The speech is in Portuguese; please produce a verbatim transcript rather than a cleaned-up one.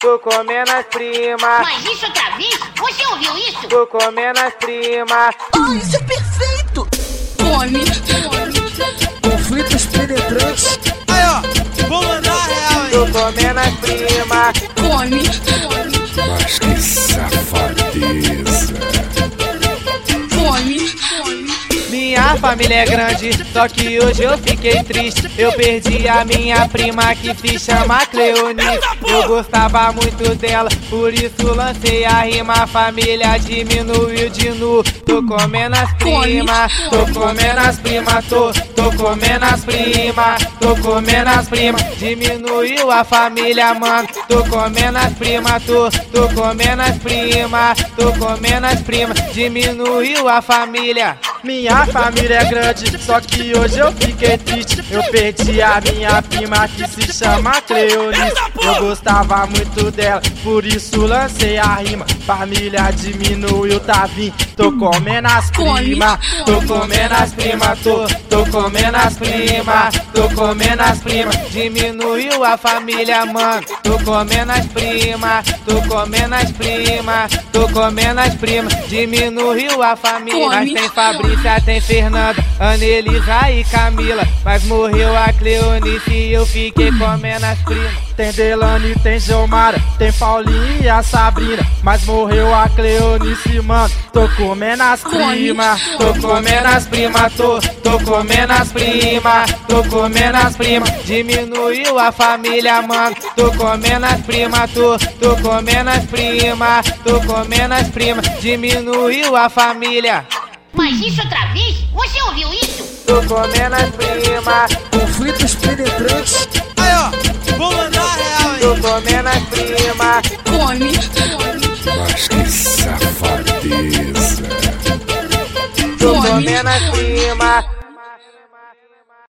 tô comendo as prima. Mas isso outra vez? Você ouviu isso? Tô comendo as prima. Oh, isso é perfeito! Come, Conflitos penetrantes. Aí, ó, vou mandar a real aí. Tô comendo as prima. come, Mas que safadeza. come, Minha família é grande, só que hoje eu fiquei triste. Eu perdi a minha prima que se chama Cleonice. Eu gostava muito dela, por isso lancei a rima. A família diminuiu de nu. Tô comendo as prima, tô comendo as prima, tô, tô comendo as prima, tô comendo as prima. Diminuiu a família, mano. Tô comendo as prima, tô, tô comendo as prima, tô comendo as prima. Diminuiu a família. Minha família é grande, só que hoje eu fiquei triste. Eu perdi a minha prima que se chama Cleonice. Eu gostava muito dela, por isso lancei a rima. Família diminuiu, tá vindo. Tô comendo as prima, tô comendo as prima, tô, tô comendo as prima, tô comendo as prima. Diminuiu a família, mano. Tô comendo as prima, tô comendo as prima, tô comendo as prima. Diminuiu a família. Mas tem Fabrícia, tem Fernanda, Anelisa e Camila. Mas morreu a Cleonice e eu fiquei comendo as primas. Tem Delane, tem Gilmara, tem Paulinha e a Sabrina. Mas morreu a Cleonice, mano. Tô comendo as prima, Tô comendo as prima, tô, tô comendo as prima, tô comendo as prima. Diminuiu a família, mano. Tô comendo as prima, tô, tô comendo as prima, tô comendo as prima. Diminuiu a família. Mas isso outra vez? Você ouviu isso? Tô comendo as prima, Conflitos penetrantes. Aí, ó, vou mandar a real aí. tô comendo as prima. come, Mas que safadeza. Tô comendo as prima.